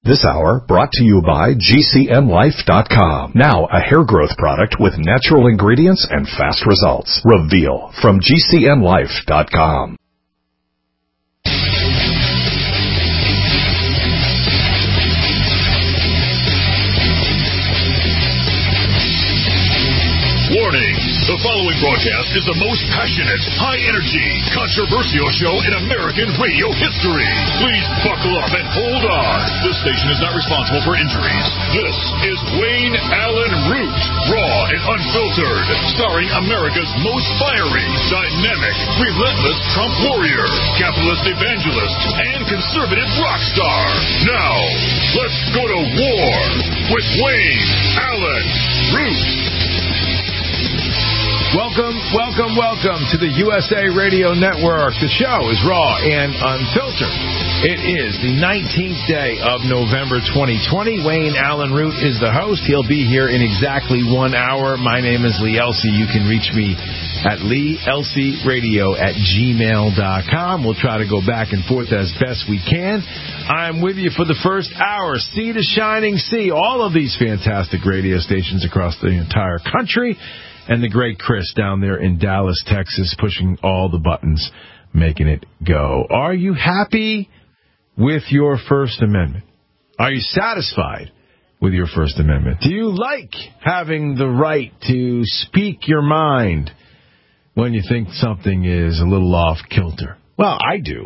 This hour brought to you by GCNLife.com. Now a hair growth product with natural ingredients and fast results. Reveal from GCNLife.com. Warning! The following broadcast is the most passionate, high-energy, controversial show in American radio history. Please buckle up and hold on. This station is not responsible for injuries. This is Wayne Allen Root, raw and unfiltered, starring America's most fiery, dynamic, relentless Trump warrior, capitalist evangelist, and conservative rock star. Now, let's go to war with Wayne Allen Root. Welcome to the USA Radio Network. The show is raw and unfiltered. It is the 19th day of November 2020. Wayne Allen Root is the host. He'll be here in exactly 1 hour. My name is Lee Elsey. You can reach me at LeeElseyRadio@gmail.com. We'll try to go back and forth as best we can. I'm with you for the first hour. Sea to shining sea. All of these fantastic radio stations across the entire country. And the great Chris down there in Dallas, Texas, pushing all the buttons, making it go. Are you happy with your First Amendment? Are you satisfied with your First Amendment? Do you like having the right to speak your mind when you think something is a little off kilter? Well, I do.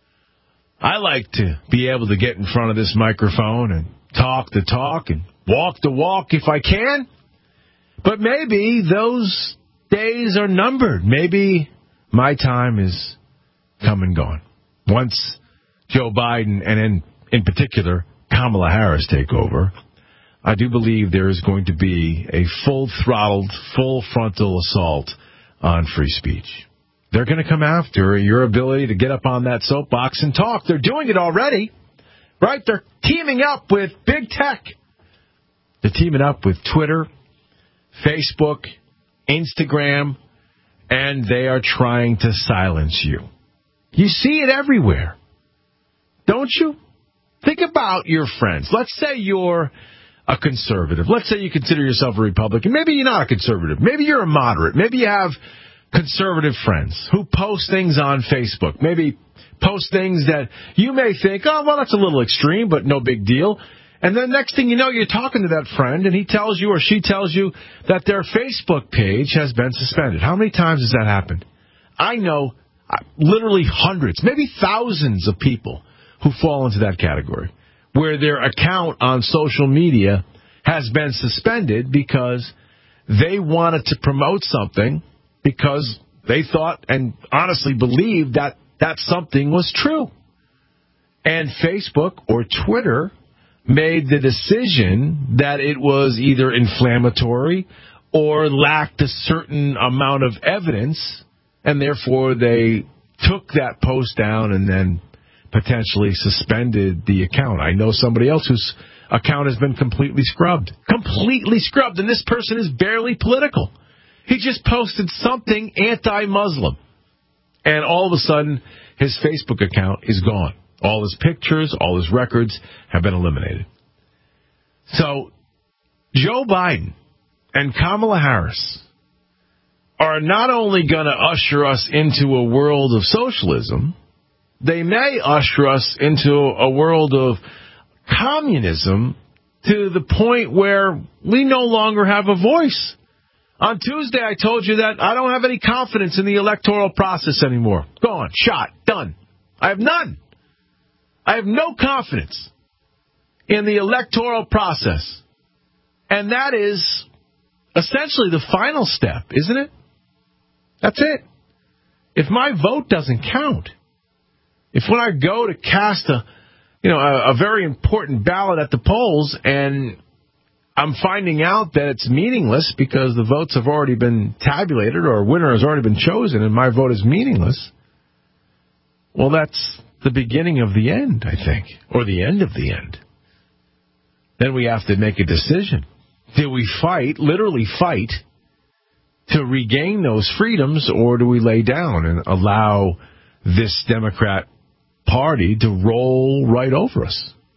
I like to be able to get in front of this microphone and talk the talk and walk the walk if I can. But maybe those days are numbered. Maybe my time is come and gone. Once Joe Biden and in particular Kamala Harris take over, I do believe there is going to be a full-throttled, full frontal assault on free speech. They're going to come after your ability to get up on that soapbox and talk. They're doing it already, right? They're teaming up with big tech. They're teaming up with Twitter, Facebook, Instagram, and they are trying to silence you. You see it everywhere, don't you? Think about your friends. Let's say you're a conservative. Let's say you consider yourself a Republican. Maybe you're not a conservative. Maybe you're a moderate. Maybe you have conservative friends who post things on Facebook. Maybe post things that you may think, oh, well, that's a little extreme, but no big deal. And then next thing you know, you're talking to that friend, and he tells you or she tells you that their Facebook page has been suspended. How many times has that happened? I know literally hundreds, maybe thousands of people who fall into that category, where their account on social media has been suspended because they wanted to promote something because they thought and honestly believed that that something was true. And Facebook or Twitter made the decision that it was either inflammatory or lacked a certain amount of evidence, and therefore they took that post down and then potentially suspended the account. I know somebody else whose account has been completely scrubbed, and this person is barely political. He just posted something anti-Muslim, and all of a sudden his Facebook account is gone. All his pictures, all his records have been eliminated. So Joe Biden and Kamala Harris are not only going to usher us into a world of socialism, they may usher us into a world of communism to the point where we no longer have a voice. On Tuesday, I told you that I don't have any confidence in the electoral process anymore. Gone, shot, done. I have none. I have no confidence in the electoral process. And that is essentially the final step, isn't it? That's it. If my vote doesn't count, if when I go to cast a very important ballot at the polls and I'm finding out that it's meaningless because the votes have already been tabulated or a winner has already been chosen and my vote is meaningless, well, that's the beginning of the end, I think, or the end of the end. Then we have to make a decision. Do we fight, literally fight, to regain those freedoms, or do we lay down and allow this Democrat Party to roll right over us?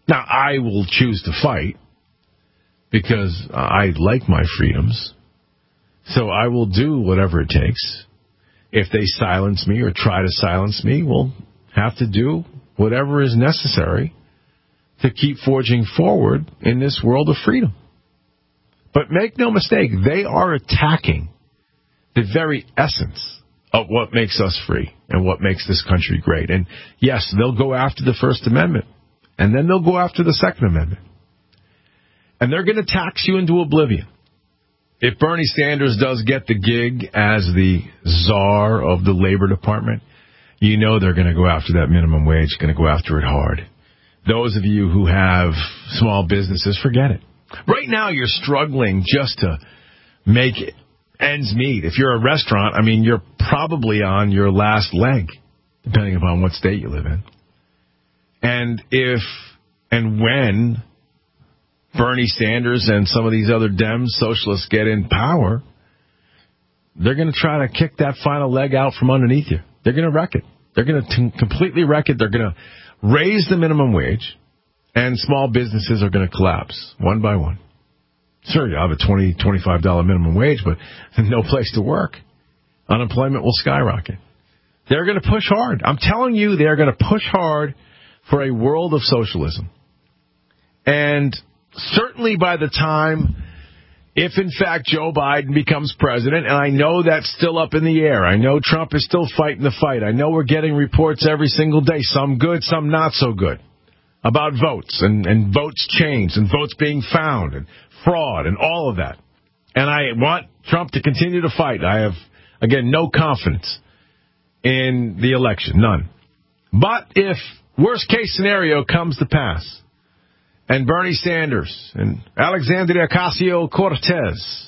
Now, I will choose to fight because I like my freedoms. So I will do whatever it takes. If they silence me or try to silence me, we'll have to do whatever is necessary to keep forging forward in this world of freedom. But make no mistake, they are attacking the very essence of what makes us free and what makes this country great. And yes, they'll go after the First Amendment, and then they'll go after the Second Amendment. And they're going to tax you into oblivion. If Bernie Sanders does get the gig as the czar of the Labor Department, you know they're going to go after that minimum wage, going to go after it hard. Those of you who have small businesses, forget it. Right now you're struggling just to make ends meet. If you're a restaurant, I mean, you're probably on your last leg, depending upon what state you live in. And if and when Bernie Sanders and some of these other Dems, socialists, get in power, they're going to try to kick that final leg out from underneath you. They're going to wreck it. They're going to completely wreck it. They're going to raise the minimum wage, and small businesses are going to collapse one by one. Sure, you have a $20, $25 minimum wage, but no place to work. Unemployment will skyrocket. They're going to push hard. I'm telling you, they're going to push hard for a world of socialism. And certainly by the time, if in fact Joe Biden becomes president, and I know that's still up in the air. I know Trump is still fighting the fight. I know we're getting reports every single day, some good, some not so good, about votes and votes changed and votes being found and fraud and all of that. And I want Trump to continue to fight. I have, again, no confidence in the election, none. But if worst case scenario comes to pass, and Bernie Sanders and Alexandria Ocasio-Cortez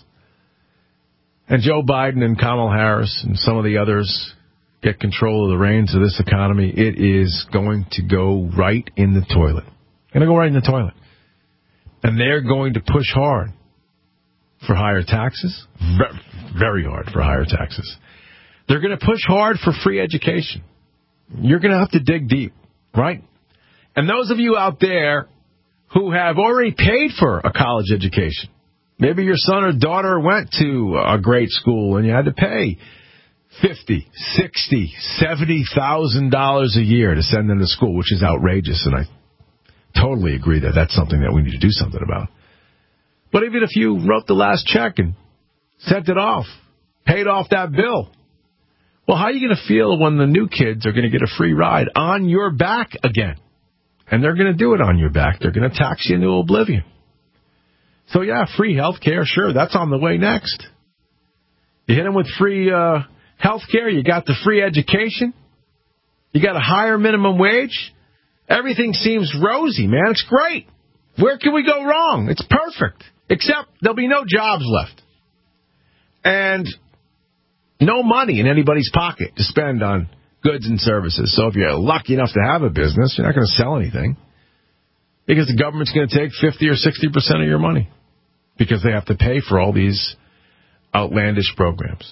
and Joe Biden and Kamala Harris and some of the others get control of the reins of this economy, it is going to go right in the toilet. Going to go right in the toilet. And they're going to push hard for higher taxes, very hard for higher taxes. They're going to push hard for free education. You're going to have to dig deep, right? And those of you out there who have already paid for a college education, maybe your son or daughter went to a great school and you had to pay $50,000, $60,000, $70,000 a year to send them to school, which is outrageous, and I totally agree that that's something that we need to do something about. But even if you wrote the last check and sent it off, paid off that bill, well, how are you going to feel when the new kids are going to get a free ride on your back again? And they're going to do it on your back. They're going to tax you into oblivion. So, yeah, free health care, sure, that's on the way next. You hit them with free health care. You got the free education. You got a higher minimum wage. Everything seems rosy, man. It's great. Where can we go wrong? It's perfect. Except there'll be no jobs left. And no money in anybody's pocket to spend on goods and services. So if you're lucky enough to have a business, you're not going to sell anything because the government's going to take 50 or 60% of your money because they have to pay for all these outlandish programs.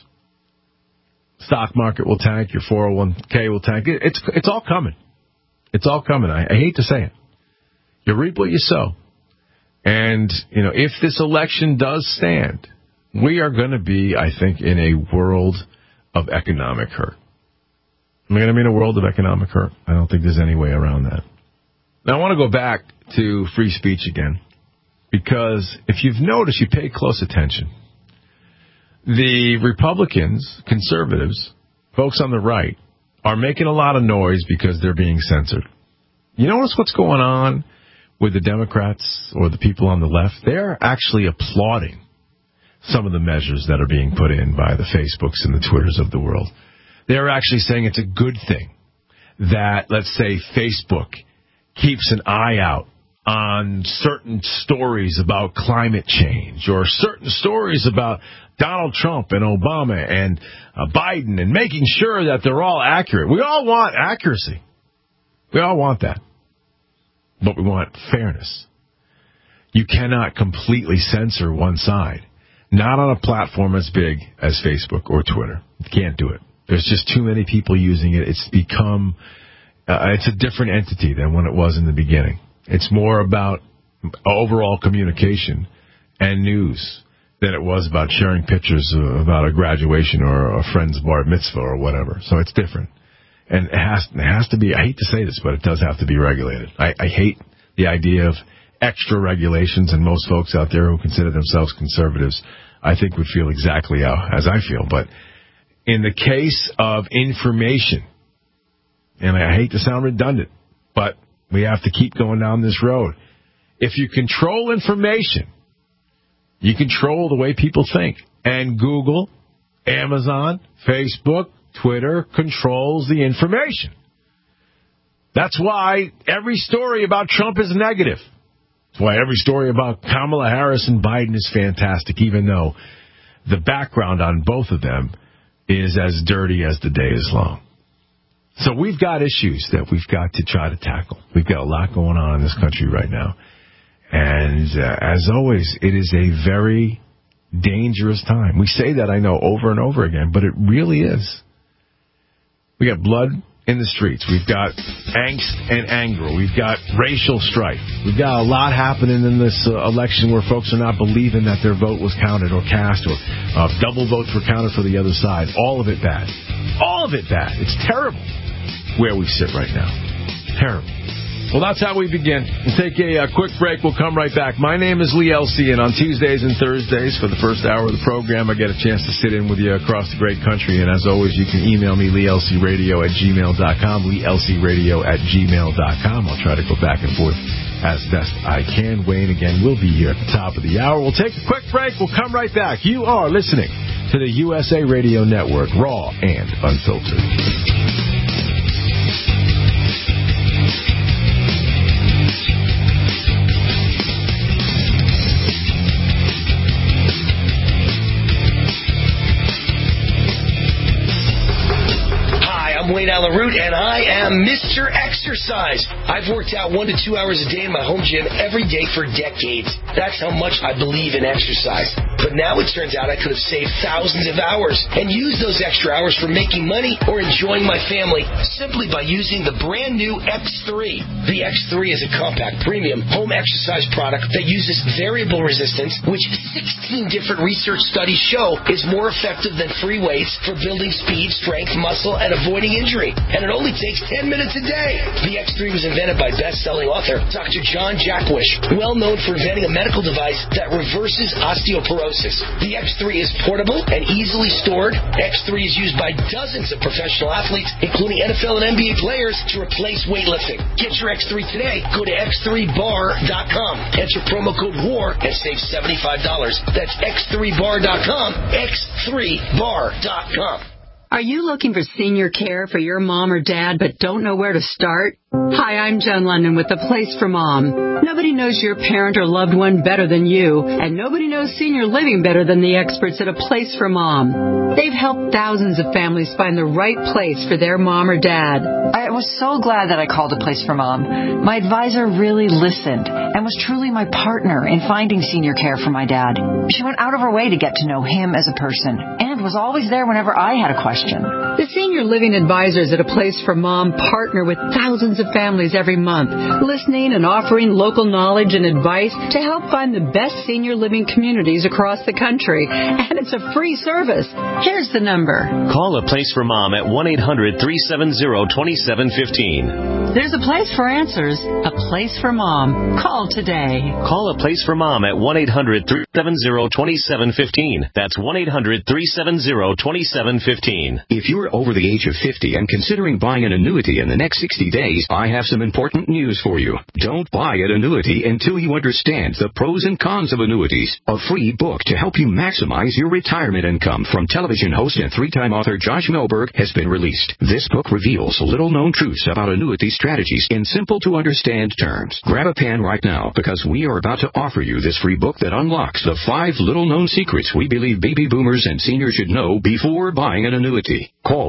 Stock market will tank. Your 401k will tank. It's all coming. It's all coming. I hate to say it. You reap what you sow. And, if this election does stand, we are going to be, I think, in a world of economic hurt. Am I going to be in a world of economic hurt? I don't think there's any way around that. Now, I want to go back to free speech again, because if you've noticed, you pay close attention. The Republicans, conservatives, folks on the right, are making a lot of noise because they're being censored. You notice what's going on with the Democrats or the people on the left? They're actually applauding some of the measures that are being put in by the Facebooks and the Twitters of the world. They're actually saying it's a good thing that, let's say, Facebook keeps an eye out on certain stories about climate change or certain stories about Donald Trump and Obama and Biden, and making sure that they're all accurate. We all want accuracy. We all want that. But we want fairness. You cannot completely censor one side. Not on a platform as big as Facebook or Twitter. You can't do it. There's just too many people using it. It's become, it's a different entity than when it was in the beginning. It's more about overall communication and news than it was about sharing pictures about a graduation or a friend's bar mitzvah or whatever. So it's different. And it has to be, I hate to say this, but it does have to be regulated. I hate the idea of extra regulations, and most folks out there who consider themselves conservatives, I think, would feel exactly as I feel. But in the case of information, and I hate to sound redundant, but we have to keep going down this road. If you control information, you control the way people think. And Google, Amazon, Facebook, Twitter controls the information. That's why every story about Trump is negative. That's why every story about Kamala Harris and Biden is fantastic, even though the background on both of them is as dirty as the day is long. So we've got issues that we've got to try to tackle. We've got a lot going on in this country right now. And as always, it is a very dangerous time. We say that, I know, over and over again, but it really is. We got blood in the streets. We've got angst and anger. We've got racial strife. We've got a lot happening in this election where folks are not believing that their vote was counted or cast, or double votes were counted for the other side. All of it bad. All of it bad. It's terrible where we sit right now. Terrible. Well, that's how we begin. We'll take a quick break. We'll come right back. My name is Lee Elsey, and on Tuesdays and Thursdays for the first hour of the program, I get a chance to sit in with you across the great country. And as always, you can email me, LeeElseyRadio@gmail.com, LeeElseyRadio@gmail.com. I'll try to go back and forth as best I can. Wayne, again, will be here at the top of the hour. We'll take a quick break. We'll come right back. You are listening to the USA Radio Network, raw and unfiltered. I'm Wayne Allen Root, and I am Mr. Exercise. I've worked out 1 to 2 hours a day in my home gym every day for decades. That's how much I believe in exercise. But now it turns out I could have saved thousands of hours and used those extra hours for making money or enjoying my family simply by using the brand new X3. The X3 is a compact, premium home exercise product that uses variable resistance, which 16 different research studies show is more effective than free weights for building speed, strength, muscle, and avoiding injury. And it only takes 10 minutes a day. The X3 was invented by best-selling author Dr. John Jackwish, well known for inventing a medical device that reverses osteoporosis. The X3 is portable and easily stored. X3 is used by dozens of professional athletes, including NFL and NBA players, to replace weightlifting. Get your X3 today. Go to x3bar.com. Enter promo code WAR and save $75. That's x3bar.com. x3bar.com. Are you looking for senior care for your mom or dad but don't know where to start? Hi, I'm Jen London with The Place for Mom. Nobody knows your parent or loved one better than you, and nobody knows senior living better than the experts at A Place for Mom. They've helped thousands of families find the right place for their mom or dad. I was so glad that I called A Place for Mom. My advisor really listened and was truly my partner in finding senior care for my dad. She went out of her way to get to know him as a person and was always there whenever I had a question. The senior living advisors at A Place for Mom partner with thousands of families every month, listening and offering local knowledge and advice to help find the best senior living communities across the country. And it's a free service. Here's the number. Call A Place for Mom at 1-800-370-2715. There's a place for answers. A Place for Mom. Call today. Call A Place for Mom at 1-800-370-2715. That's 1-800-370-2715. If you're over the age of 50 and considering buying an annuity in the next 60 days, I have some important news for you. Don't buy an annuity until you understand the pros and cons of annuities. A free book to help you maximize your retirement income from television host and three-time author Josh Melberg has been released. This book reveals little-known truths about annuity strategies in simple-to-understand terms. Grab a pen right now because we are about to offer you this free book that unlocks the 5 little-known secrets we believe baby boomers and seniors should know before buying an annuity. Call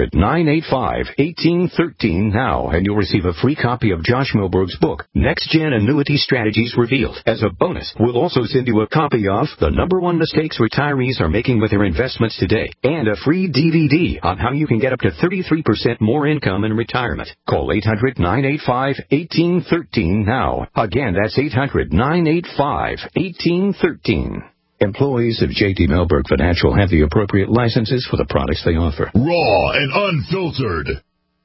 800-985-1813 now and you'll receive a free copy of Josh Melberg's book, Next Gen Annuity Strategies Revealed. As a bonus, we'll also send you a copy of The #1 Mistakes Retirees Are Making with Their Investments Today and a free DVD on how you can get up to 33% more income in retirement. Call 800-985-1813 now. Again, that's 800-985-1813. Employees of J.D. Mellberg Financial have the appropriate licenses for the products they offer. Raw and unfiltered.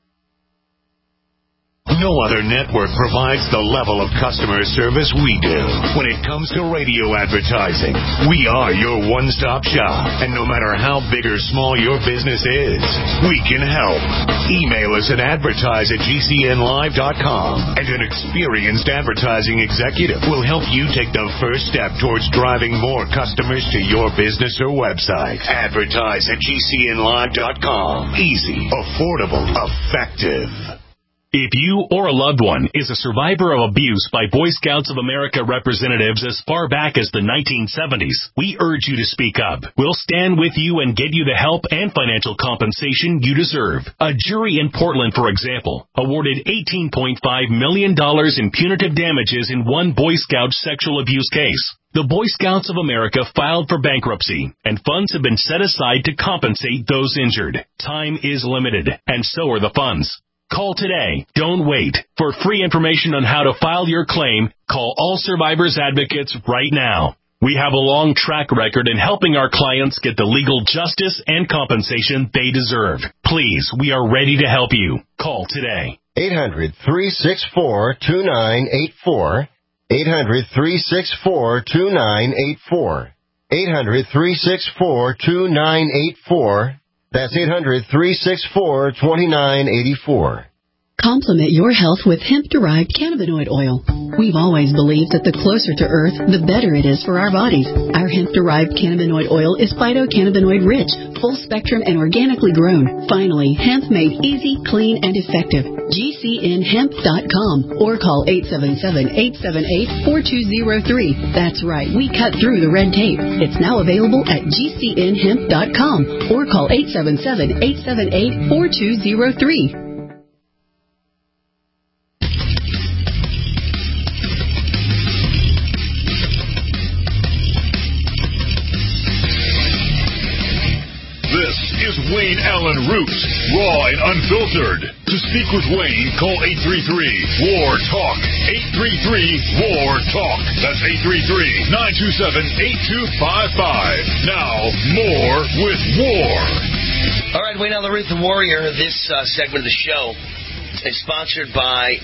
No other network provides the level of customer service we do. When it comes to radio advertising, we are your one-stop shop. And no matter how big or small your business is, we can help. Email us at advertise@gcnlive.com, and an experienced advertising executive will help you take the first step towards driving more customers to your business or website. Advertise@gcnlive.com. Easy, affordable, effective. If you or a loved one is a survivor of abuse by Boy Scouts of America representatives as far back as the 1970s, we urge you to speak up. We'll stand with you and get you the help and financial compensation you deserve. A jury in Portland, for example, awarded $18.5 million in punitive damages in one Boy Scout sexual abuse case. The Boy Scouts of America filed for bankruptcy, and funds have been set aside to compensate those injured. Time is limited, and so are the funds. Call today. Don't wait. For free information on how to file your claim, call All Survivors Advocates right now. We have a long track record in helping our clients get the legal justice and compensation they deserve. Please, we are ready to help you. Call today. 800-364-2984. 800-364-2984. 800-364-2984. That's 800-364-2984. Complement your health with hemp-derived cannabinoid oil. We've always believed that the closer to Earth, the better it is for our bodies. Our hemp-derived cannabinoid oil is phytocannabinoid-rich, full-spectrum, and organically grown. Finally, hemp made easy, clean, and effective. GCNhemp.com or call 877-878-4203. That's right, we cut through the red tape. It's now available at GCNhemp.com or call 877-878-4203. This is Wayne Allen Root, raw and unfiltered. To speak with Wayne, call 833-WAR-TALK. 833-WAR-TALK. That's 833-927-8255. Now, more with War. All right, Wayne Allen Root, the Warrior. This segment of the show is sponsored by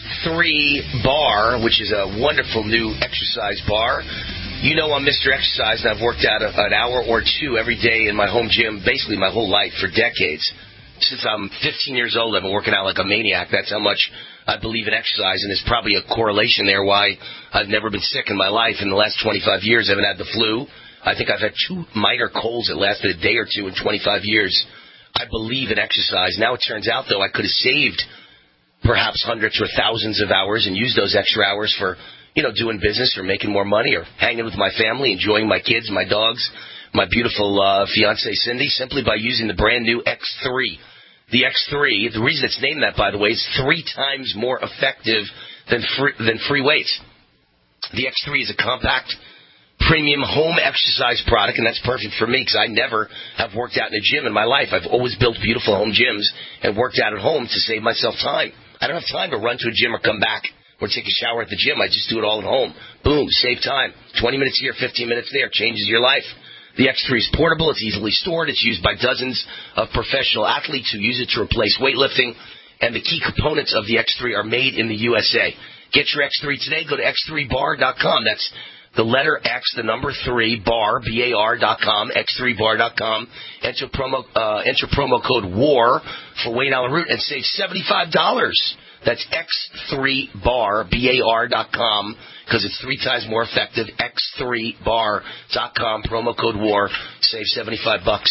X3 Bar, which is a wonderful new exercise bar. You know I'm Mr. Exercise, and I've worked out an hour or two every day in my home gym, basically my whole life for decades. Since I'm 15 years old, I've been working out like a maniac. That's how much I believe in exercise, and there's probably a correlation there why I've never been sick in my life. In the last 25 years, I haven't had the flu. I think I've had 2 minor colds that lasted a day or two in 25 years. I believe in exercise. Now it turns out, though, I could have saved perhaps hundreds or thousands of hours and used those extra hours for doing business or making more money or hanging with my family, enjoying my kids, my dogs, my beautiful fiancée Cindy, simply by using the brand new X3. The X3, the reason it's named that, by the way, is 3 times more effective than free weights. The X3 is a compact, premium home exercise product, and that's perfect for me because I never have worked out in a gym in my life. I've always built beautiful home gyms and worked out at home to save myself time. I don't have time to run to a gym or come back or take a shower at the gym. I just do it all at home. Boom, save time. 20 minutes here, 15 minutes there. Changes your life. The X3 is portable. It's easily stored. It's used by dozens of professional athletes who use it to replace weightlifting. And the key components of the X3 are made in the USA. Get your X3 today. Go to x3bar.com. That's the letter X, the number 3, bar, B-A-R.com, x3bar.com. Enter promo code WAR for Wayne Allen Root and save $75. That's x3bar, B-A-R.com, because it's 3 times more effective. x3bar.com, promo code WAR. Save $75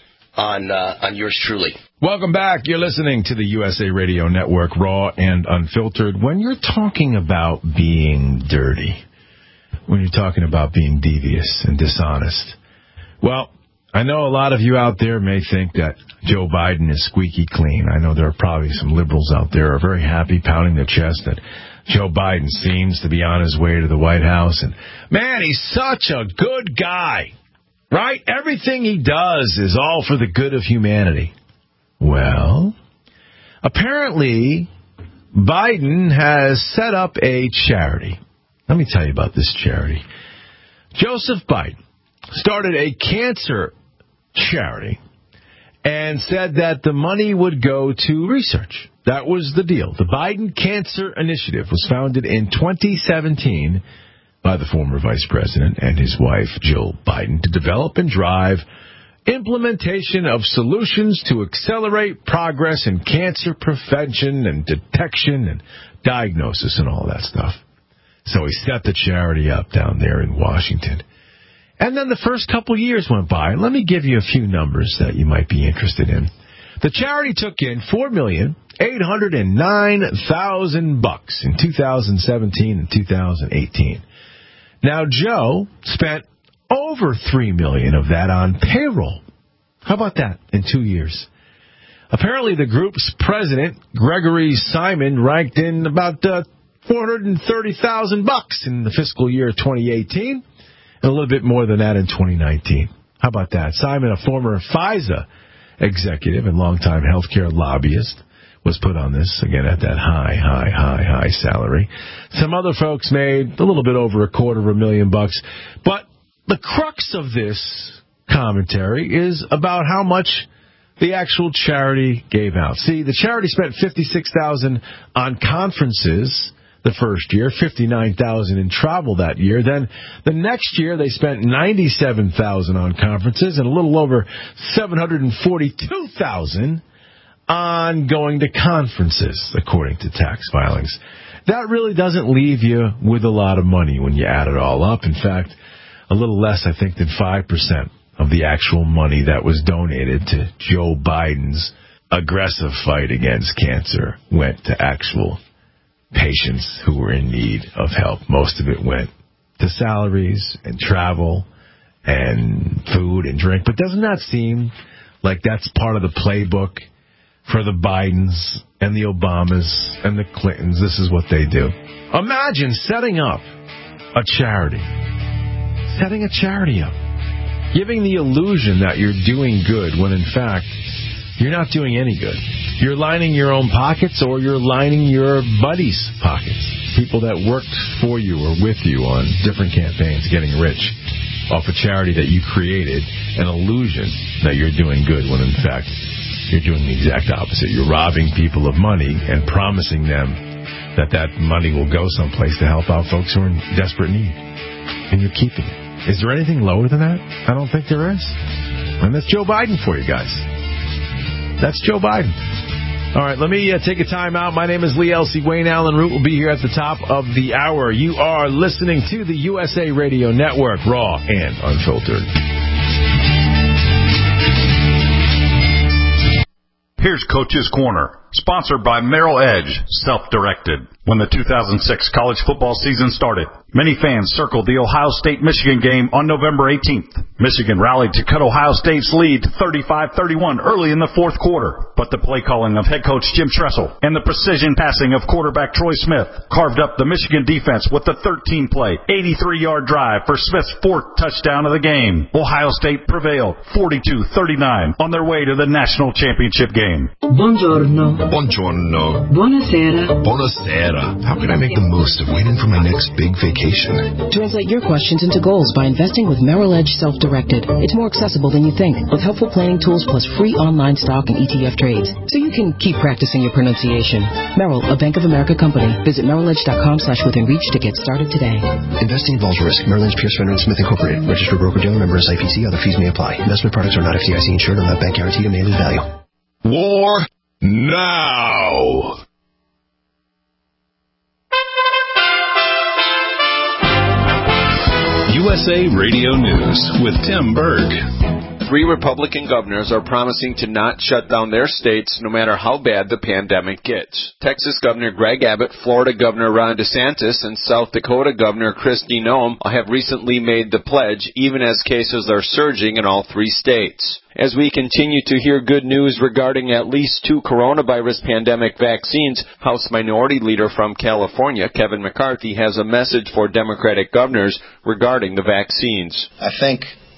on yours truly. Welcome back. You're listening to the USA Radio Network, Raw and Unfiltered. When you're talking about being dirty, when you're talking about being devious and dishonest, well, I know a lot of you out there may think that Joe Biden is squeaky clean. I know there are probably some liberals out there who are very happy, pounding their chest that Joe Biden seems to be on his way to the White House. And, man, he's such a good guy, right? Everything he does is all for the good of humanity. Well, apparently Biden has set up a charity. Let me tell you about this charity. Joseph Biden started a cancer charity and said that the money would go to research. That was the deal. The Biden Cancer Initiative was founded in 2017 by the former vice president and his wife, Jill Biden, to develop and drive implementation of solutions to accelerate progress in cancer prevention and detection and diagnosis and all that stuff. So he set the charity up down there in Washington. And then the first couple years went by. Let me give you a few numbers that you might be interested in. The charity took in $4,809,000 in 2017 and 2018. Now, Joe spent over $3 million of that on payroll. How about that in 2 years? Apparently, the group's president, Gregory Simon, ranked in about $430,000 in the fiscal year 2018, and a little bit more than that in 2019. How about that? Simon, a former FISA executive and longtime healthcare lobbyist, was put on this, again, at that high salary. Some other folks made a little bit over $250,000. But the crux of this commentary is about how much the actual charity gave out. See, the charity spent $56,000 on conferences the first year, $59,000 in travel that year. Then the next year they spent $97,000 on conferences and a little over $742,000 on going to conferences, according to tax filings. That really doesn't leave you with a lot of money when you add it all up. In fact, a little less, I think, than 5% of the actual money that was donated to Joe Biden's aggressive fight against cancer went to actual patients who were in need of help. Most of it went to salaries and travel and food and drink. But doesn't that seem like that's part of the playbook for the Bidens and the Obamas and the Clintons? This is what they do. Imagine setting up a charity. Setting a charity up. Giving the illusion that you're doing good when, in fact, you're not doing any good. You're lining your own pockets or you're lining your buddies' pockets. People that worked for you or with you on different campaigns getting rich off a charity that you created, an illusion that you're doing good when, in fact, you're doing the exact opposite. You're robbing people of money and promising them that that money will go someplace to help out folks who are in desperate need. And you're keeping it. Is there anything lower than that? I don't think there is. And that's Joe Biden for you guys. That's Joe Biden. All right, let me take a time out. My name is Lee Elsie. Wayne Allen Root will be here at the top of the hour. You are listening to the USA Radio Network, raw and unfiltered. Here's Coach's Corner, sponsored by Merrill Edge, self-directed. When the 2006 college football season started, many fans circled the Ohio State-Michigan game on November 18th. Michigan rallied to cut Ohio State's lead to 35-31 early in the fourth quarter, but the play calling of head coach Jim Tressel and the precision passing of quarterback Troy Smith carved up the Michigan defense with a 13-play, 83-yard drive for Smith's fourth touchdown of the game. Ohio State prevailed 42-39 on their way to the national championship game. Buongiorno. Buongiorno. Buonasera. Buonasera. How can I make the most of waiting for my next big vacation? Translate your questions into goals by investing with Merrill Edge Self-Directed. It's more accessible than you think, with helpful planning tools plus free online stock and ETF trades, so you can keep practicing your pronunciation. Merrill, a Bank of America company. Visit merrilledge.com/withinreach to get started today. Investing involves risk. Merrill Lynch, Pierce, Fenner & Smith Incorporated. Registered broker-dealer, member SIPC. Other fees may apply. Investment products are not FDIC insured or not bank guaranteed and may lose value. War now. USA Radio News with Tim Berg. 3 Republican governors are promising to not shut down their states no matter how bad the pandemic gets. Texas Governor Greg Abbott, Florida Governor Ron DeSantis, and South Dakota Governor Kristi Noem have recently made the pledge, even as cases are surging in all 3 states. As we continue to hear good news regarding at least 2 coronavirus pandemic vaccines, House Minority Leader from California, Kevin McCarthy, has a message for Democratic governors regarding the vaccines. I think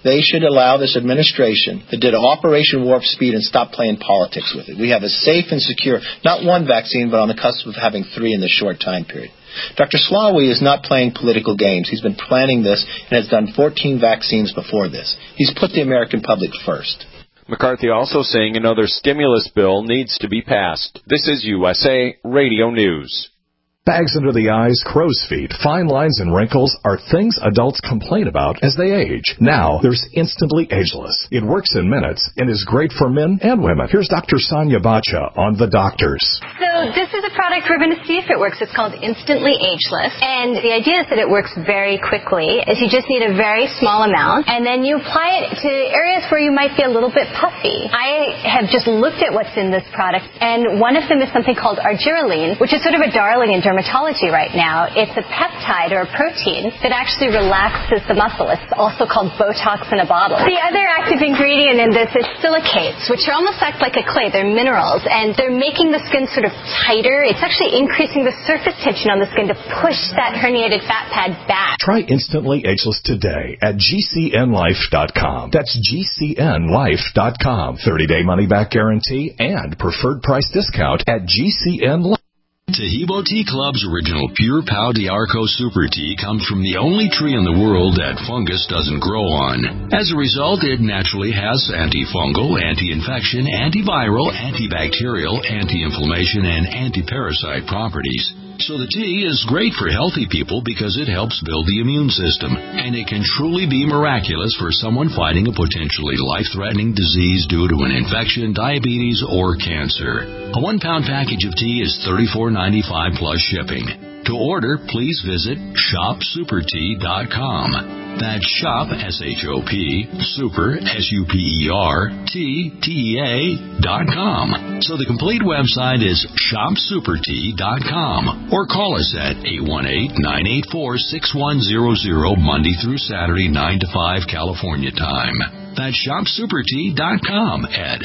they should allow this administration that did Operation Warp Speed and stop playing politics with it. We have a safe and secure, not one vaccine, but on the cusp of having 3 in this short time period. Dr. Slawi is not playing political games. He's been planning this and has done 14 vaccines before this. He's put the American public first. McCarthy also saying another stimulus bill needs to be passed. This is USA Radio News. Bags under the eyes, crow's feet, fine lines, and wrinkles are things adults complain about as they age. Now, there's Instantly Ageless. It works in minutes and is great for men and women. Here's Dr. Sonia Bacha on The Doctors. So this is a product we're going to see if it works. It's called Instantly Ageless. And the idea is that it works very quickly. Is you just need a very small amount, and then you apply it to areas where you might be a little bit puffy. I have just looked at what's in this product, and one of them is something called argireline, which is sort of a darling in dermatology right now. It's a peptide or a protein that actually relaxes the muscle. It's also called Botox in a bottle. The other active ingredient in this is silicates, which are almost act like a clay. They're minerals, and they're making the skin sort of tighter. It's actually increasing the surface tension on the skin to push that herniated fat pad back. Try Instantly Ageless today at GCNlife.com. That's GCNlife.com. 30-day money-back guarantee and preferred price discount at GCNlife. Tahibo Tea Club's original Pure Pau d'Arco Super Tea comes from the only tree in the world that fungus doesn't grow on. As a result, it naturally has antifungal, anti-infection, antiviral, antibacterial, anti-inflammation, and anti-parasite properties. So the tea is great for healthy people because it helps build the immune system, and it can truly be miraculous for someone fighting a potentially life-threatening disease due to an infection, diabetes, or cancer. A 1-pound package of tea is $34.95 plus shipping. To order, please visit shopsupertea.com. That's shop, S-H-O-P, super, S-U-P-E-R, T-T-E-A.com. So the complete website is shopsupertea.com, or call us at 818-984-6100 Monday through Saturday, 9 to 5 California time. That's shopsupertea.com at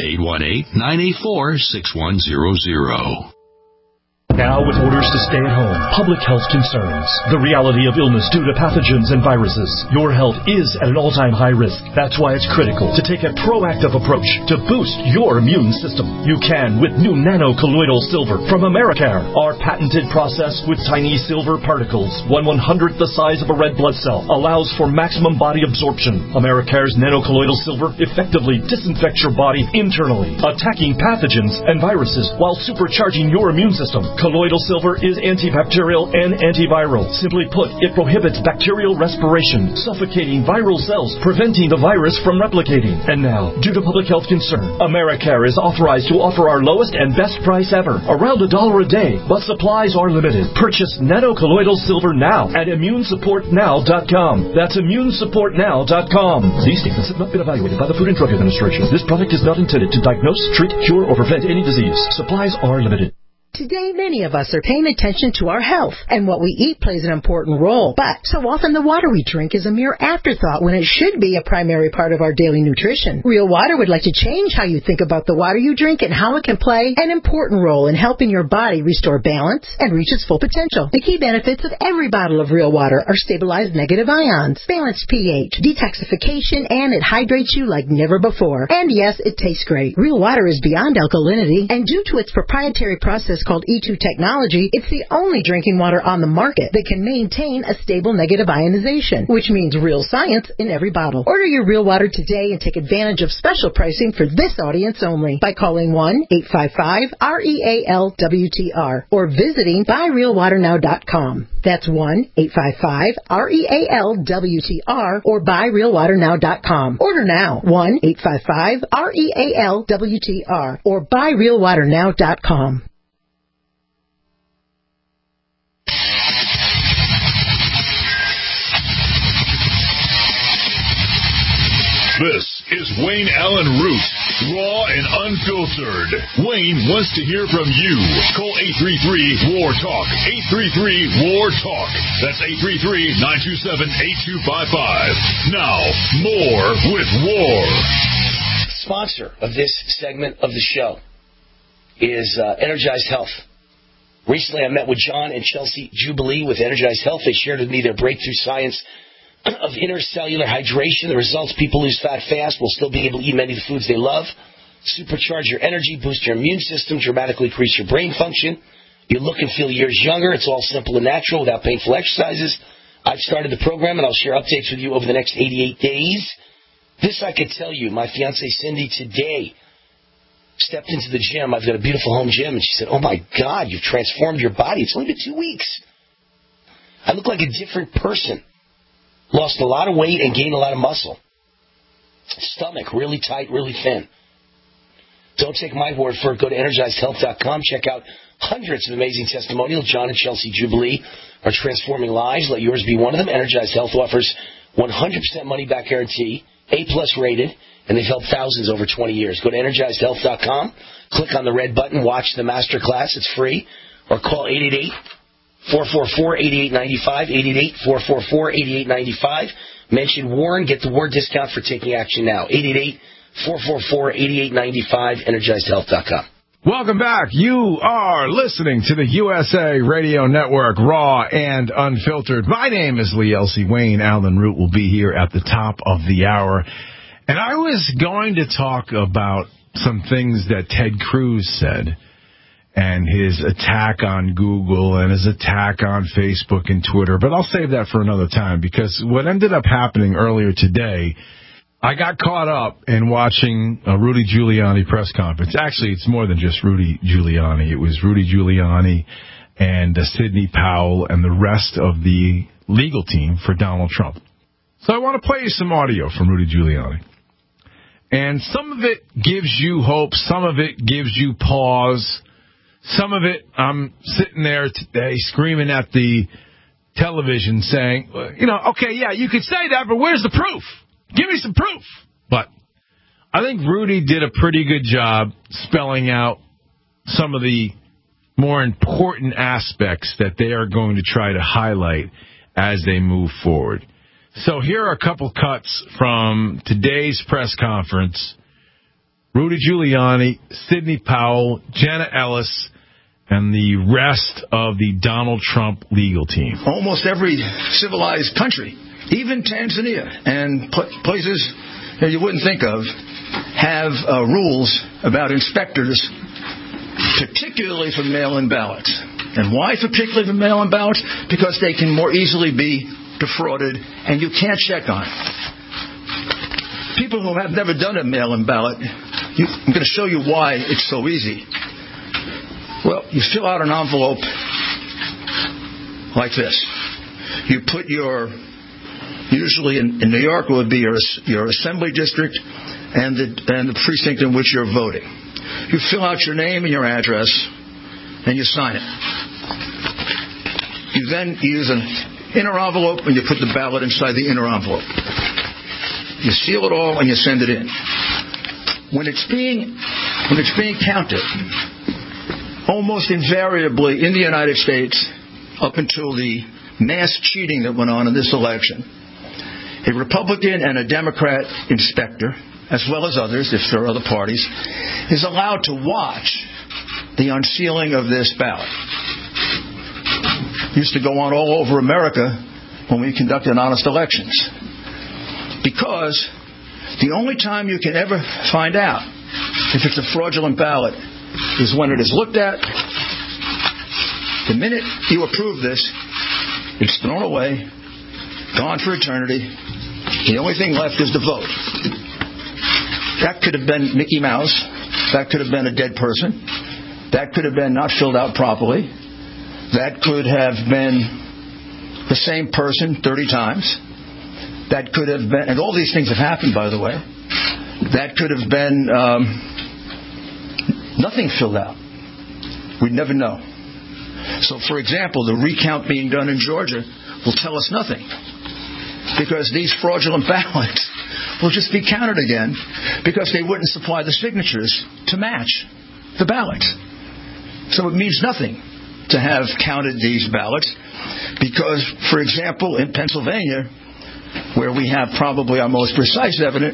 818-984-6100. Now, with orders to stay at home, public health concerns, the reality of illness due to pathogens and viruses, your health is at an all-time high risk. That's why it's critical to take a proactive approach to boost your immune system. You can with new nano-colloidal silver from Americare. Our patented process with tiny silver particles, 1/100th the size of a red blood cell, allows for maximum body absorption. Americare's nano-colloidal silver effectively disinfects your body internally, attacking pathogens and viruses while supercharging your immune system. Colloidal silver is antibacterial and antiviral. Simply put, it prohibits bacterial respiration, suffocating viral cells, preventing the virus from replicating. And now, due to public health concern, Americare is authorized to offer our lowest and best price ever, around $1 a day, but supplies are limited. Purchase nano-colloidal silver now at immunesupportnow.com. That's immunesupportnow.com. These statements have not been evaluated by the Food and Drug Administration. This product is not intended to diagnose, treat, cure, or prevent any disease. Supplies are limited. Today, many of us are paying attention to our health, and what we eat plays an important role. But so often the water we drink is a mere afterthought when it should be a primary part of our daily nutrition. Real Water would like to change how you think about the water you drink and how it can play an important role in helping your body restore balance and reach its full potential. The key benefits of every bottle of Real Water are stabilized negative ions, balanced pH, detoxification, and it hydrates you like never before. And yes, it tastes great. Real Water is beyond alkalinity, and due to its proprietary process called E2 technology, it's the only drinking water on the market that can maintain a stable negative ionization, which means real science in every bottle. Order your Real Water today and take advantage of special pricing for this audience only by calling 1-855-REALWTR or visiting buyrealwaternow.com. That's 1-855-REALWTR or buyrealwaternow.com. Order now, 1-855-REALWTR or buyrealwaternow.com. This is Wayne Allen Root, raw and unfiltered. Wayne wants to hear from you. Call 833-WAR-TALK. 833-WAR-TALK. That's 833-927-8255. Now, more with War. Sponsor of this segment of the show is Energized Health. Recently, I met with John and Chelsea Jubilee with Energized Health. They shared with me their breakthrough science of intercellular hydration. The results, people lose fat fast while still being able to eat many of the foods they love. Supercharge your energy, boost your immune system, dramatically increase your brain function. You look and feel years younger. It's all simple and natural without painful exercises. I've started the program, and I'll share updates with you over the next 88 days. This I could tell you. My fiancée Cindy today stepped into the gym. I've got a beautiful home gym, and she said, "Oh, my God, you've transformed your body. It's only been 2 weeks. I look like a different person. Lost a lot of weight and gained a lot of muscle. Stomach really tight, really thin. Don't take my word for it. Go to EnergizedHealth.com. Check out hundreds of amazing testimonials. John and Chelsea Jubilee are transforming lives. Let yours be one of them. Energized Health offers 100% money-back guarantee, A-plus rated, and they've helped thousands over 20 years. Go to EnergizedHealth.com. Click on the red button. Watch the master class. It's free. Or call 888-444-8895, 888-444-8895. Mention Warren. Get the Warren discount for taking action now. 888-444-8895, EnergizedHealth.com. Welcome back. You are listening to the USA Radio Network, Raw and Unfiltered. My name is Lee Elsie Wayne. Alan Root will be here at the top of the hour. And I was going to talk about some things that Ted Cruz said and his attack on Google and his attack on Facebook and Twitter. But I'll save that for another time, because what ended up happening earlier today, I got caught up in watching a Rudy Giuliani press conference. Actually, it's more than just Rudy Giuliani. It was Rudy Giuliani and Sidney Powell and the rest of the legal team for Donald Trump. So I want to play you some audio from Rudy Giuliani. And some of it gives you hope. Some of it gives you pause. Some of it, I'm sitting there today screaming at the television saying, okay, yeah, you could say that, but where's the proof? Give me some proof. But I think Rudy did a pretty good job spelling out some of the more important aspects that they are going to try to highlight as they move forward. So here are a couple cuts from today's press conference. Rudy Giuliani, Sidney Powell, Jenna Ellis, and the rest of the Donald Trump legal team. Almost every civilized country, even Tanzania and places that you wouldn't think of, have rules about inspectors, particularly for mail-in ballots. And why particularly for mail-in ballots? Because they can more easily be defrauded, and you can't check on it. People who have never done a mail-in ballot, I'm going to show you why it's so easy. Well, you fill out an envelope like this. You put usually in New York it would be your assembly district and the precinct in which you're voting. You fill out your name and your address, and you sign it. You then use an inner envelope, and you put the ballot inside the inner envelope. You seal it all, and you send it in. When it's being counted, almost invariably in the United States, up until the mass cheating that went on in this election, a Republican and a Democrat inspector, as well as others, if there are other parties, is allowed to watch the unsealing of this ballot. It used to go on all over America when we conducted honest elections. Because the only time you can ever find out if it's a fraudulent ballot is when it is looked at. The minute you approve this, it's thrown away, gone for eternity. The only thing left is the vote. That could have been Mickey Mouse. That could have been a dead person. That could have been not filled out properly. That could have been the same person 30 times. That could have been, and all these things have happened, by the way. That could have been nothing filled out. We'd never know. So, for example, the recount being done in Georgia will tell us nothing. Because these fraudulent ballots will just be counted again because they wouldn't supply the signatures to match the ballots. So it means nothing to have counted these ballots because, for example, in Pennsylvania, where we have probably our most precise evidence,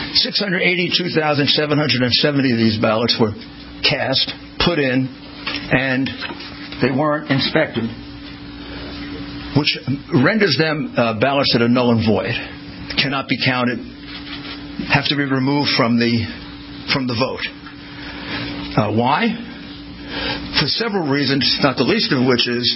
682,770 of these ballots were cast, put in, and they weren't inspected. which renders them ballots that are null and void, cannot be counted, have to be removed from the vote. Why? For several reasons, not the least of which is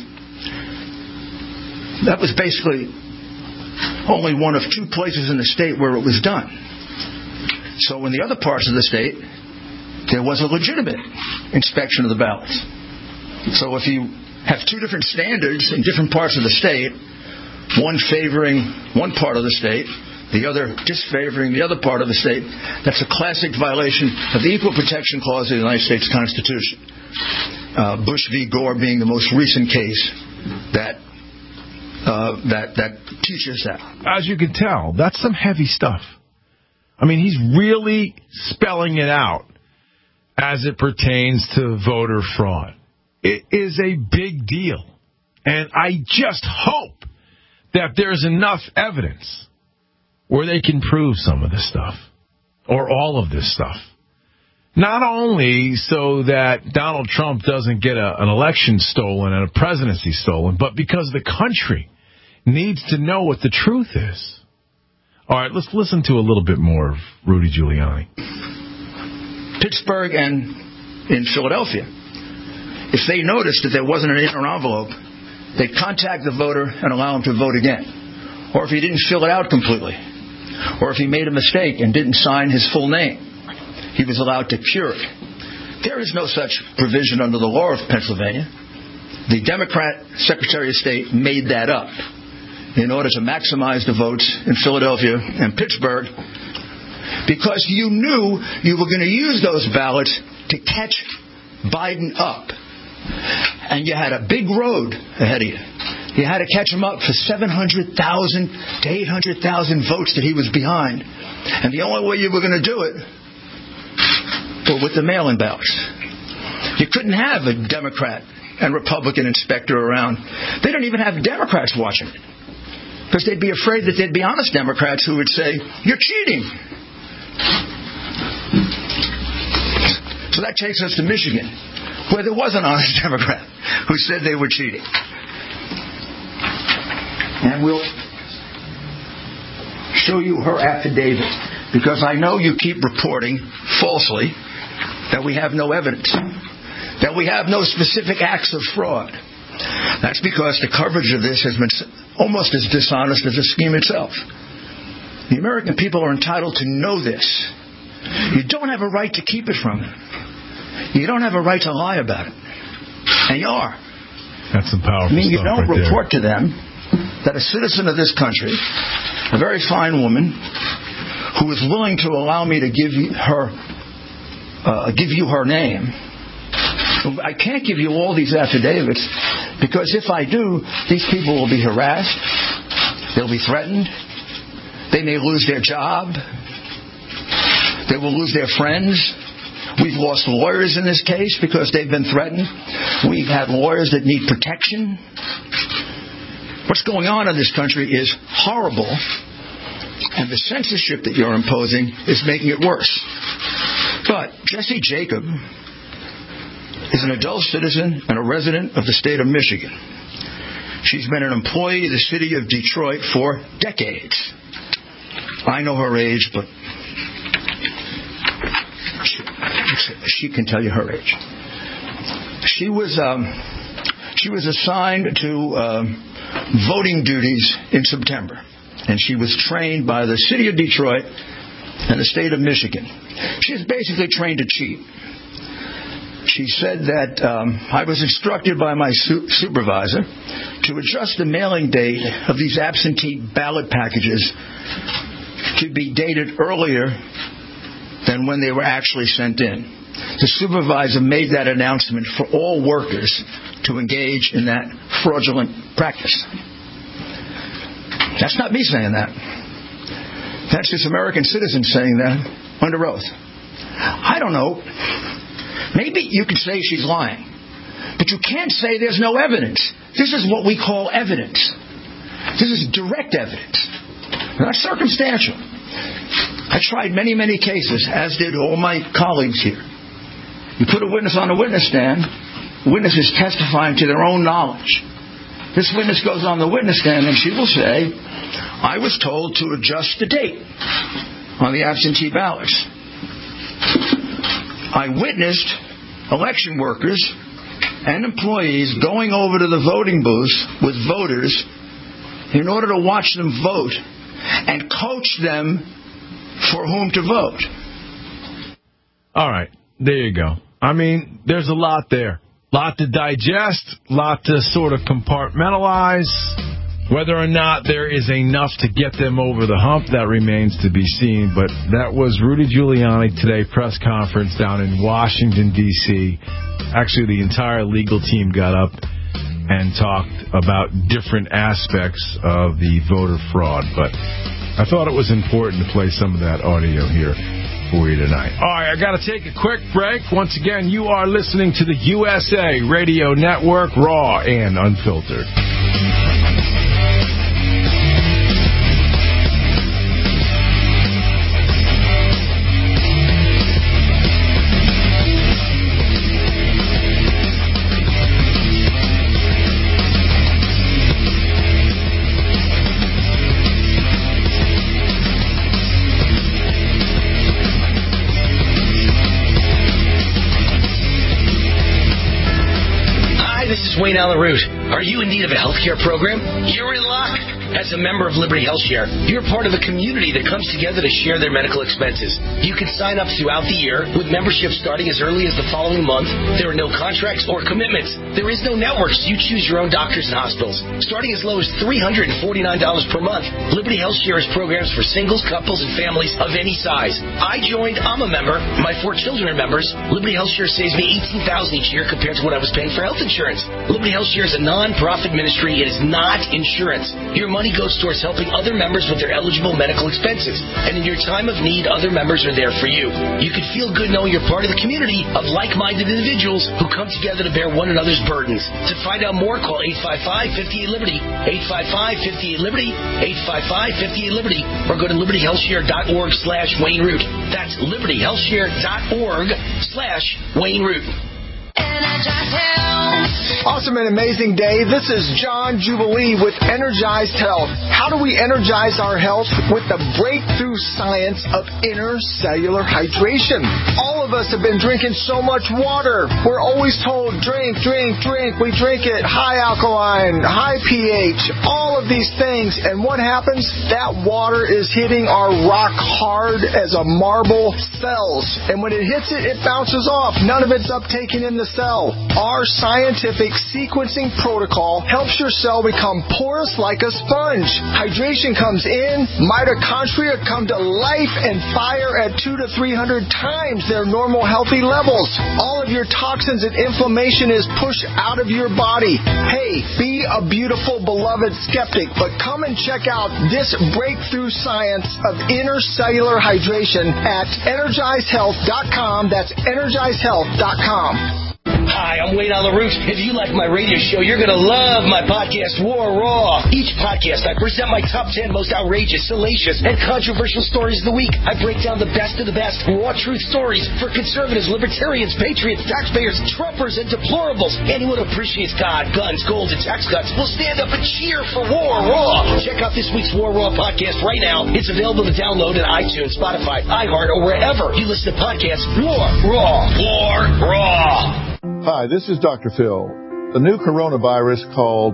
that was basically only one of 2 places in the state where it was done. So in the other parts of the state, there was a legitimate inspection of the ballots. So if you have 2 different standards in different parts of the state, one favoring one part of the state, the other disfavoring the other part of the state, that's a classic violation of the Equal Protection Clause of the United States Constitution. Bush v. Gore being the most recent case that teaches that. As you can tell, that's some heavy stuff. I mean, he's really spelling it out as it pertains to voter fraud. It is a big deal. And I just hope that there's enough evidence where they can prove some of this stuff, or all of this stuff. Not only so that Donald Trump doesn't get an election stolen and a presidency stolen, but because the country needs to know what the truth is. All right, let's listen to a little bit more of Rudy Giuliani. Pittsburgh and in Philadelphia, if they noticed that there wasn't an inner envelope, they'd contact the voter and allow him to vote again. Or if he didn't fill it out completely, or if he made a mistake and didn't sign his full name, he was allowed to cure it. There is no such provision under the law of Pennsylvania. The Democrat Secretary of State made that up in order to maximize the votes in Philadelphia and Pittsburgh, because you knew you were going to use those ballots to catch Biden up. And you had a big road ahead of you. You had to catch him up for 700,000 to 800,000 votes that he was behind. And the only way you were going to do it was with the mail-in ballots. You couldn't have a Democrat and Republican inspector around. They don't even have Democrats watching it, because they'd be afraid that there'd be honest Democrats who would say, "You're cheating." So that takes us to Michigan, where there was an honest Democrat who said they were cheating. And we'll show you her affidavit, because I know you keep reporting falsely that we have no evidence, that we have no specific acts of fraud. That's because the coverage of this has been almost as dishonest as the scheme itself. The American people are entitled to know this. You don't have a right to keep it from them. You don't have a right to lie about it. And you are. That's some powerful stuff. You don't right report there. to them that a citizen of this country, a very fine woman, who is willing to allow me to give you her name. I can't give you all these affidavits, because if I do, these people will be harassed. They'll be threatened. They may lose their job. They will lose their friends. We've lost lawyers in this case because they've been threatened. We've had lawyers that need protection. What's going on in this country is horrible, and the censorship that you're imposing is making it worse. But Jessie Jacob is an adult citizen and a resident of the state of Michigan. She's been an employee of the city of Detroit for decades. I know her age, but she can tell you her age. She was assigned to voting duties in September, and she was trained by the city of Detroit and the state of Michigan. She was basically trained to cheat. She said that I was instructed by my supervisor to adjust the mailing date of these absentee ballot packages to be dated earlier than when they were actually sent in. The supervisor made that announcement for all workers to engage in that fraudulent practice. That's not me saying that. That's this American citizen saying that under oath. I don't know. Maybe you could say she's lying, but you can't say there's no evidence. This is what we call evidence. This is direct evidence, not circumstantial. I tried many, many cases, as did all my colleagues here. You put a witness on a witness stand, the witness is testifying to their own knowledge. This witness goes on the witness stand and she will say, I was told to adjust the date on the absentee ballots. I witnessed election workers and employees going over to the voting booths with voters in order to watch them vote and coach them for whom to vote. All right, there you go. I mean, there's a lot there. A lot to digest, a lot to sort of compartmentalize. Whether or not there is enough to get them over the hump, that remains to be seen. But that was Rudy Giuliani today, press conference down in Washington, D.C. Actually, the entire legal team got up and talked about different aspects of the voter fraud. But I thought it was important to play some of that audio here for you tonight. All right, I got to take a quick break. Once again, you are listening to the USA Radio Network, raw and unfiltered. Wayne Allen Root. Are you in need of a healthcare program? You're in luck. As a member of Liberty HealthShare, you're part of a community that comes together to share their medical expenses. You can sign up throughout the year with membership starting as early as the following month. There are no contracts or commitments. There is no network, so you choose your own doctors and hospitals. Starting as low as $349 per month, Liberty HealthShare has programs for singles, couples, and families of any size. I joined. I'm a member. My 4 children are members. Liberty HealthShare saves me $18,000 each year compared to what I was paying for health insurance. Liberty HealthShare is a non-profit ministry. It is not insurance. Your money goes towards helping other members with their eligible medical expenses. And in your time of need, other members are there for you. You can feel good knowing you're part of the community of like-minded individuals who come together to bear one another's burdens. To find out more, call 855-58-LIBERTY, 855-58-LIBERTY, 855-58-LIBERTY, or go to libertyhealthshare.org/Wayne Root. That's libertyhealthshare.org/Wayne Root. Awesome and amazing day. This is John Jubilee with Energized Health. How do we energize our health? With the breakthrough science of intercellular hydration. All of us have been drinking so much water. We're always told, drink, drink, drink. We drink it high alkaline, high pH, all of these things. And what happens? That water is hitting our rock hard as a marble cells. And when it hits it, it bounces off. None of it's uptaken in the cell. Our scientific sequencing protocol helps your cell become porous like a sponge. Hydration comes in, mitochondria come to life and fire at 200 to 300 times their normal healthy levels. All of your toxins and inflammation is pushed out of your body. Hey, be a beautiful, beloved skeptic, but come and check out this breakthrough science of intercellular hydration at EnergizedHealth.com. That's EnergizedHealth.com. Hi, I'm Wayne Allen Root. If you like my radio show, you're going to love my podcast, War Raw. Each podcast, I present my top 10 most outrageous, salacious, and controversial stories of the week. I break down the best of the best raw truth stories for conservatives, libertarians, patriots, taxpayers, Trumpers, and deplorables. Anyone who appreciates God, guns, gold, and tax cuts will stand up and cheer for War Raw. Check out this week's War Raw podcast right now. It's available to download at iTunes, Spotify, iHeart, or wherever you listen to podcasts. War Raw. War Raw. Hi, this is Dr. Phil. The new coronavirus called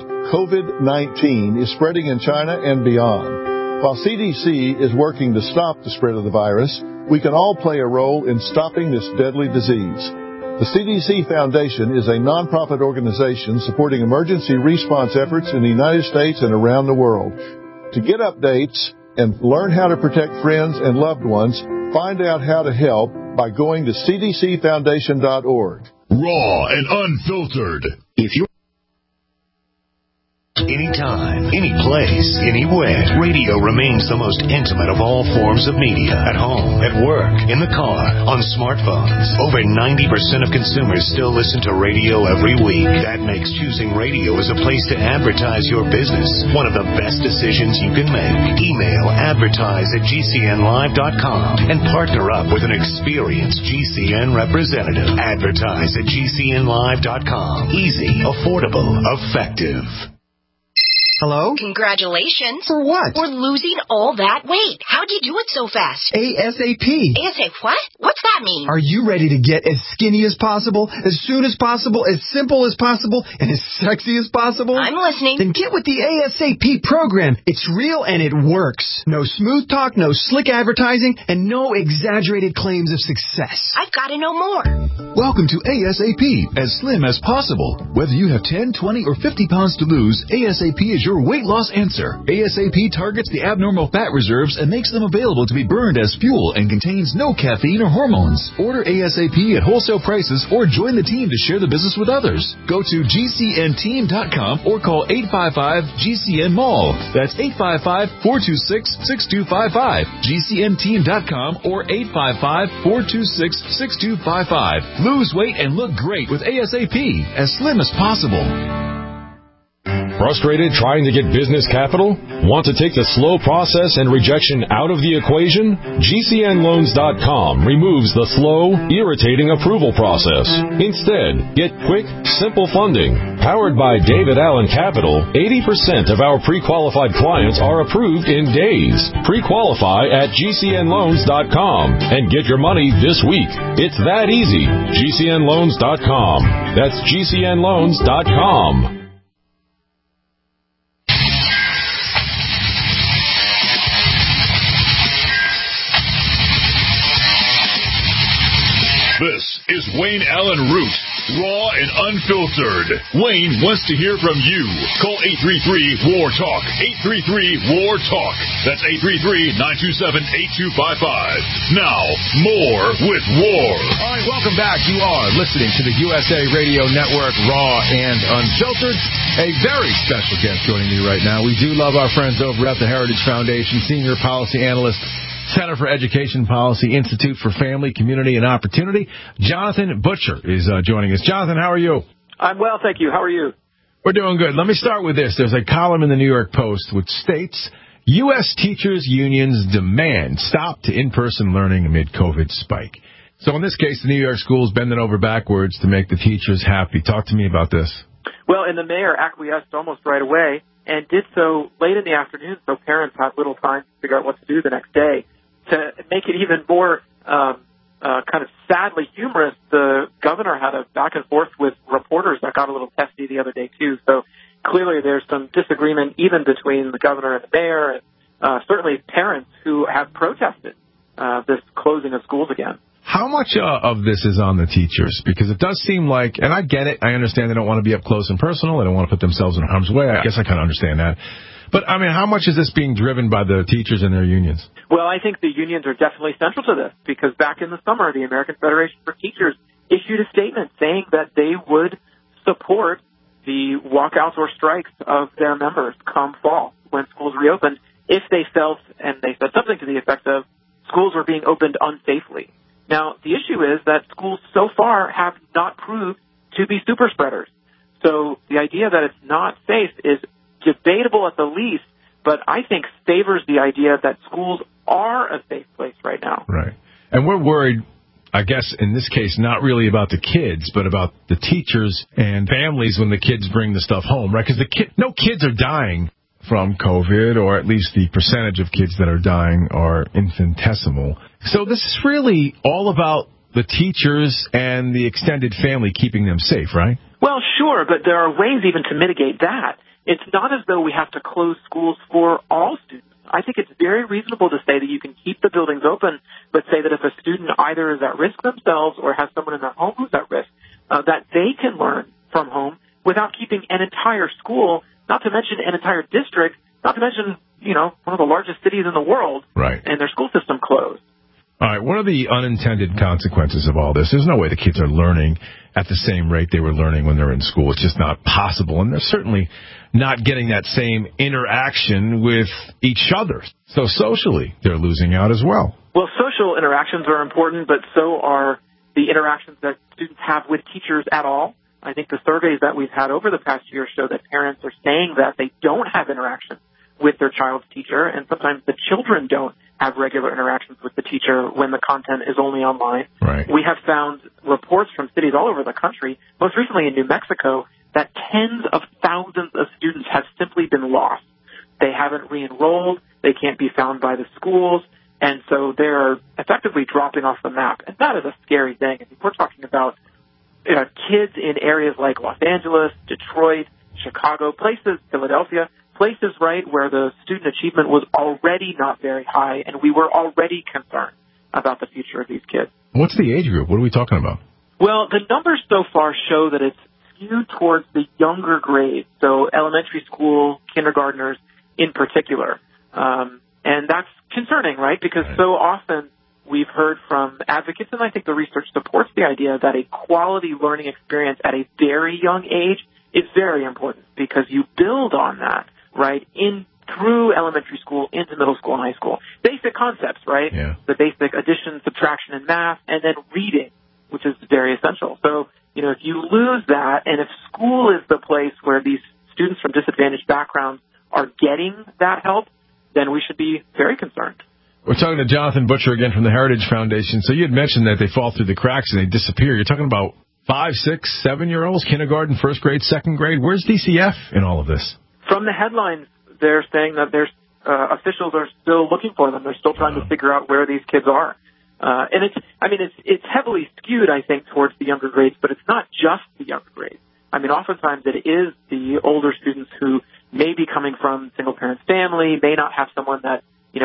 COVID-19 is spreading in China and beyond. While CDC is working to stop the spread of the virus, we can all play a role in stopping this deadly disease. The CDC Foundation is a nonprofit organization supporting emergency response efforts in the United States and around the world. To get updates and learn how to protect friends and loved ones, find out how to help by going to cdcfoundation.org. Raw and unfiltered. If you're anytime, any place, anywhere, radio remains the most intimate of all forms of media. At home, at work, in the car, on smartphones. Over 90% of consumers still listen to radio every week. That makes choosing radio as a place to advertise your business one of the best decisions you can make. Email advertise@gcnlive.com and partner up with an experienced GCN representative. Advertise@gcnlive.com. Easy, affordable, effective. Hello? Congratulations. For what? For losing all that weight. How'd you do it so fast? ASAP. ASAP what? What's that mean? Are you ready to get as skinny as possible, as soon as possible, as simple as possible, and as sexy as possible? I'm listening. Then get with the ASAP program. It's real and it works. No smooth talk, no slick advertising, and no exaggerated claims of success. I've got to know more. Welcome to ASAP, as slim as possible. Whether you have 10, 20, or 50 pounds to lose, ASAP is your weight loss answer. ASAP targets the abnormal fat reserves and makes them available to be burned as fuel and contains no caffeine or hormones. Order ASAP at wholesale prices or join the team to share the business with others. Go to GCNteam.com or call 855-GCN-MALL. That's 855-426-6255. GCNteam.com or 855-426-6255. Lose weight and look great with ASAP, as slim as possible. Frustrated trying to get business capital? Want to take the slow process and rejection out of the equation? GCNloans.com removes the slow, irritating approval process. Instead, get quick, simple funding. Powered by David Allen Capital, 80% of our pre-qualified clients are approved in days. Pre-qualify at GCNloans.com and get your money this week. It's that easy. GCNloans.com. That's GCNloans.com. This is Wayne Allen Root, raw and unfiltered. Wayne wants to hear from you. Call 833-WAR-TALK, 833-WAR-TALK. That's 833-927-8255. Now, more with War. All right, welcome back. You are listening to the USA Radio Network, raw and unfiltered. A very special guest joining me right now. We do love our friends over at the Heritage Foundation, Senior Policy Analyst, Center for Education Policy, Institute for Family, Community, and Opportunity. Jonathan Butcher is joining us. Jonathan, how are you? I'm well, thank you. How are you? We're doing good. Let me start with this. There's a column in the New York Post which states, U.S. teachers' unions demand stop to in-person learning amid COVID spike. So in this case, the New York schools bending over backwards to make the teachers happy. Talk to me about this. Well, and the mayor acquiesced almost right away and did so late in the afternoon, so parents had little time to figure out what to do the next day. To make it even more kind of sadly humorous, the governor had a back and forth with reporters that got a little testy the other day, too. So clearly there's some disagreement even between the governor and the mayor and certainly parents who have protested this closing of schools again. How much of this is on the teachers? Because it does seem like, and I get it, I understand they don't want to be up close and personal, they don't want to put themselves in harm's way. I guess I kind of understand that. But, I mean, how much is this being driven by the teachers and their unions? Well, I think the unions are definitely central to this because back in the summer, the American Federation for Teachers issued a statement saying that they would support the walkouts or strikes of their members come fall when schools reopened if they felt, and they said something to the effect of, schools were being opened unsafely. Now, the issue is that schools so far have not proved to be super spreaders. So the idea that it's not safe is debatable at the least, but I think favors the idea that schools are a safe place right now. Right. And we're worried, I guess, in this case, not really about the kids, but about the teachers and families when the kids bring the stuff home, right? Because no kids are dying from COVID, or at least the percentage of kids that are dying are infinitesimal. So this is really all about the teachers and the extended family keeping them safe, right? Well, sure, but there are ways even to mitigate that. It's not as though we have to close schools for all students. I think it's very reasonable to say that you can keep the buildings open, but say that if a student either is at risk themselves or has someone in their home who's at risk, that they can learn from home without keeping an entire school, not to mention an entire district, not to mention, one of the largest cities in the world, right, and their school system closed. All right, what are the unintended consequences of all this? There's no way the kids are learning at the same rate they were learning when they're in school. It's just not possible, and they're certainly not getting that same interaction with each other. So socially, they're losing out as well. Well, social interactions are important, but so are the interactions that students have with teachers at all. I think the surveys that we've had over the past year show that parents are saying that they don't have interaction with their child's teacher, and sometimes the children don't have regular interactions with the teacher when the content is only online. Right. We have found reports from cities all over the country, most recently in New Mexico, that tens of thousands of students have simply been lost. They haven't re-enrolled. They can't be found by the schools. And so they're effectively dropping off the map. And that is a scary thing. I mean, we're talking about kids in areas like Los Angeles, Detroit, Chicago, places, Philadelphia, places, right, where the student achievement was already not very high, and we were already concerned about the future of these kids. What's the age group? What are we talking about? Well, the numbers so far show that it's skewed towards the younger grades, so elementary school, kindergartners in particular. And that's concerning, right, because so often we've heard from advocates, and I think the research supports the idea that a quality learning experience at a very young age is very important because you build on that, right, through elementary school into middle school and high school. Basic concepts, right? Yeah. The basic addition, subtraction, and math, and then reading, which is very essential. So, if you lose that, and if school is the place where these students from disadvantaged backgrounds are getting that help, then we should be very concerned. We're talking to Jonathan Butcher again from the Heritage Foundation. So you had mentioned that they fall through the cracks and they disappear. You're talking about 5, 6, 7-year-olds, kindergarten, first grade, second grade. Where's DCF in all of this? From the headlines, they're saying that there's officials are still looking for them. They're still trying to figure out where these kids are. And it's heavily skewed, I think, towards the younger grades, but it's not just the younger grades. I mean, oftentimes it is the older students who may be coming from single-parent family, may not have someone that, is,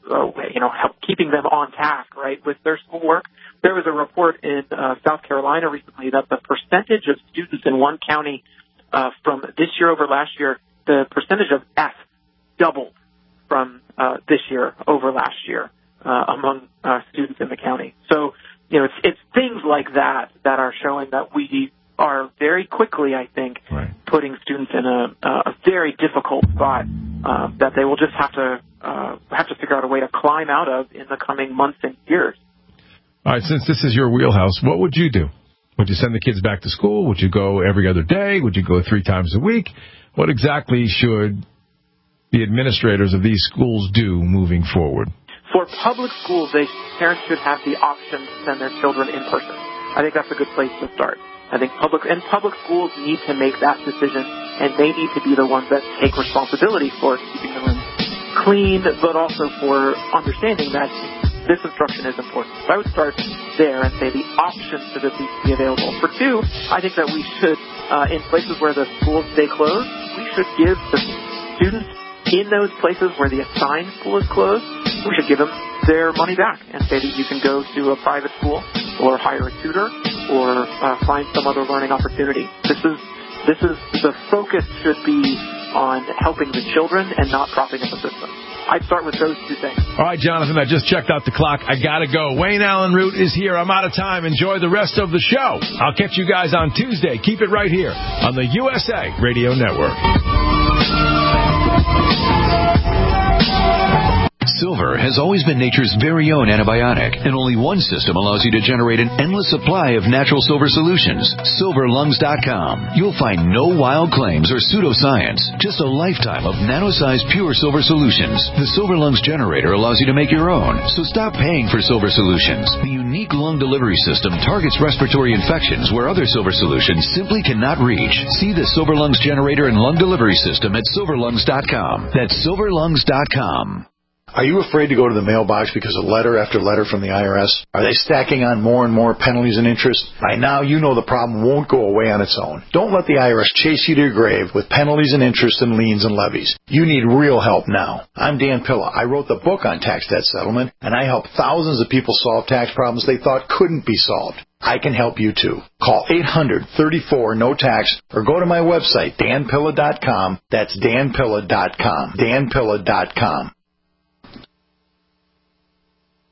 help keeping them on task, right, with their schoolwork. There was a report in South Carolina recently that the percentage of students in one county from this year over last year, the percentage of F doubled from this year over last year among students in the county. So, it's things like that are showing that we are very quickly, I think, putting students in a very difficult spot that they will just have to figure out a way to climb out of in the coming months and years. All right, since this is your wheelhouse, what would you do? Would you send the kids back to school? Would you go every other day? Would you go 3 times a week? What exactly should the administrators of these schools do moving forward? For public schools, parents should have the option to send their children in person. I think that's a good place to start. I think public schools need to make that decision, and they need to be the ones that take responsibility for keeping the room clean, but also for understanding that this instruction is important. So I would start there and say the option for this needs to be available. For 2, I think that we should, in places where the schools stay closed, we should give the students in those places where the assigned school is closed, we should give them their money back and say that you can go to a private school or hire a tutor or find some other learning opportunity. This is the focus should be on helping the children and not propping up the system. I'd start with those 2 things. All right, Jonathan, I just checked out the clock. I got to go. Wayne Allen Root is here. I'm out of time. Enjoy the rest of the show. I'll catch you guys on Tuesday. Keep it right here on the USA Radio Network. Silver has always been nature's very own antibiotic, and only one system allows you to generate an endless supply of natural silver solutions. SilverLungs.com. You'll find no wild claims or pseudoscience, just a lifetime of nano-sized pure silver solutions. The Silver Lungs generator allows you to make your own, so stop paying for silver solutions. The unique lung delivery system targets respiratory infections where other silver solutions simply cannot reach. See the Silver Lungs generator and lung delivery system at SilverLungs.com. That's SilverLungs.com. Are you afraid to go to the mailbox because of letter after letter from the IRS? Are they stacking on more and more penalties and interest? By now, you know the problem won't go away on its own. Don't let the IRS chase you to your grave with penalties and interest and liens and levies. You need real help now. I'm Dan Pilla. I wrote the book on tax debt settlement, and I help thousands of people solve tax problems they thought couldn't be solved. I can help you too. Call 800-34-NO-TAX or go to my website, danpilla.com. That's danpilla.com. danpilla.com.